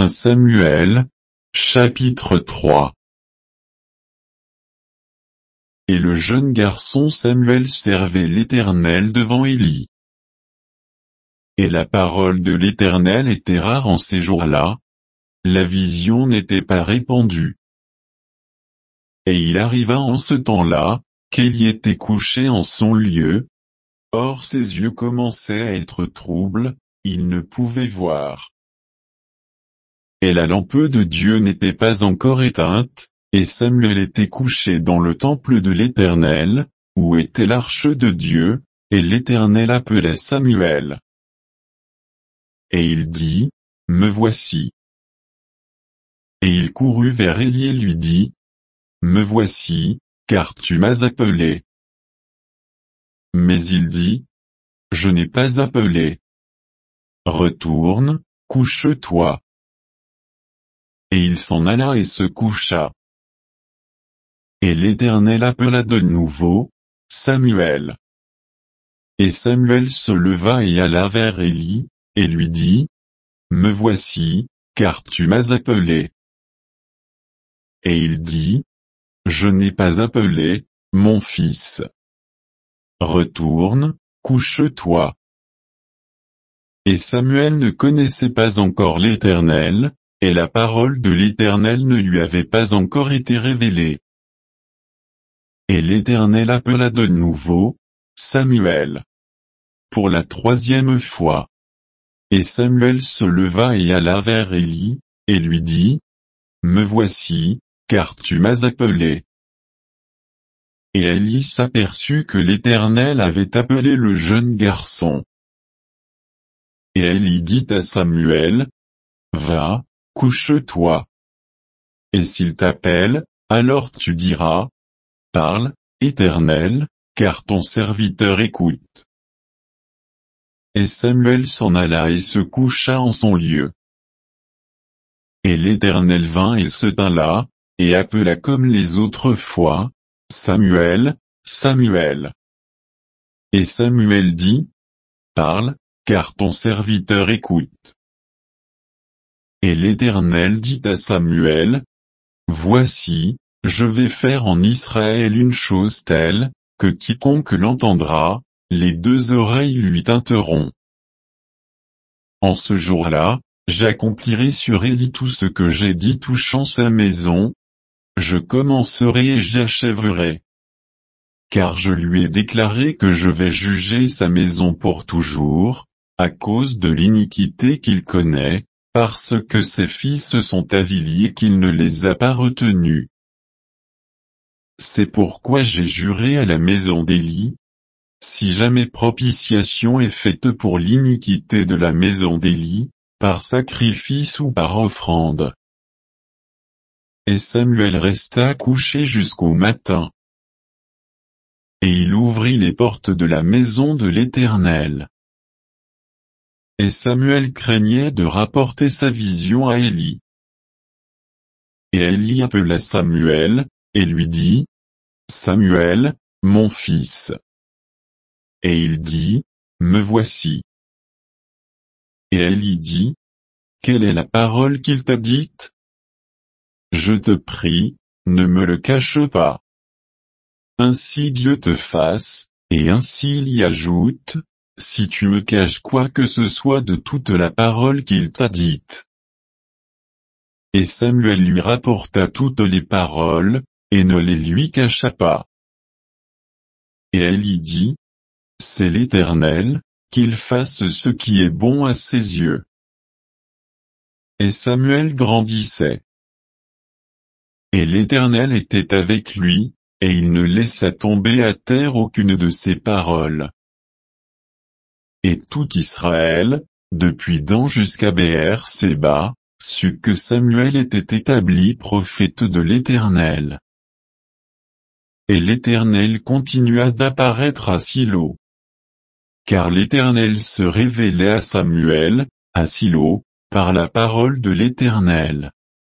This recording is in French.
1 Samuel, chapitre 3. Et le jeune garçon Samuel servait l'Éternel devant Élie. Et la parole de l'Éternel était rare en ces jours-là. La vision n'était pas répandue. Et il arriva en ce temps-là, qu'Élie était couché en son lieu. Or ses yeux commençaient à être troubles, il ne pouvait voir. Et la lampe de Dieu n'était pas encore éteinte, et Samuel était couché dans le temple de l'Éternel, où était l'arche de Dieu, et l'Éternel appelait Samuel. Et il dit, Me voici. Et il courut vers Élie et lui dit, Me voici, car tu m'as appelé. Mais il dit, Je n'ai pas appelé. Retourne, couche-toi. Et il s'en alla et se coucha. Et l'Éternel appela de nouveau, Samuel. Et Samuel se leva et alla vers Élie, et lui dit, Me voici, car tu m'as appelé. Et il dit, Je n'ai pas appelé, mon fils. Retourne, couche-toi. Et Samuel ne connaissait pas encore l'Éternel, et la parole de l'Éternel ne lui avait pas encore été révélée. Et l'Éternel appela de nouveau, Samuel. Pour la 3e fois. Et Samuel se leva et alla vers Élie, et lui dit, Me voici, car tu m'as appelé. Et Élie s'aperçut que l'Éternel avait appelé le jeune garçon. Et Élie dit à Samuel, Va, couche-toi. Et s'il t'appelle, alors tu diras, Parle, Éternel, car ton serviteur écoute. Et Samuel s'en alla et se coucha en son lieu. Et l'Éternel vint et se tint là, et appela comme les autres fois, Samuel, Samuel. Et Samuel dit, Parle, car ton serviteur écoute. Et l'Éternel dit à Samuel, Voici, je vais faire en Israël une chose telle, que quiconque l'entendra, les 2 oreilles lui tinteront. En ce jour-là, j'accomplirai sur Élie tout ce que j'ai dit touchant sa maison. Je commencerai et j'achèverai. Car je lui ai déclaré que je vais juger sa maison pour toujours, à cause de l'iniquité qu'il connaît, parce que ses fils sont avilis et qu'il ne les a pas retenus. C'est pourquoi j'ai juré à la maison d'Élie. Si jamais propitiation est faite pour l'iniquité de la maison d'Élie, par sacrifice ou par offrande. Et Samuel resta couché jusqu'au matin. Et il ouvrit les portes de la maison de l'Éternel. Et Samuel craignait de rapporter sa vision à Élie. Et Élie appela Samuel, et lui dit, Samuel, mon fils. Et il dit, Me voici. Et Élie dit, Quelle est la parole qu'il t'a dite? Je te prie, ne me le cache pas. Ainsi Dieu te fasse, et ainsi il y ajoute, si tu me caches quoi que ce soit de toute la parole qu'il t'a dite. Et Samuel lui rapporta toutes les paroles, et ne les lui cacha pas. Et Élie dit, C'est l'Éternel, qu'il fasse ce qui est bon à ses yeux. Et Samuel grandissait. Et l'Éternel était avec lui, et il ne laissa tomber à terre aucune de ses paroles. Et tout Israël, depuis Dan jusqu'à Béer-Séba, sut que Samuel était établi prophète de l'Éternel. Et l'Éternel continua d'apparaître à Silo. Car l'Éternel se révélait à Samuel, à Silo, par la parole de l'Éternel.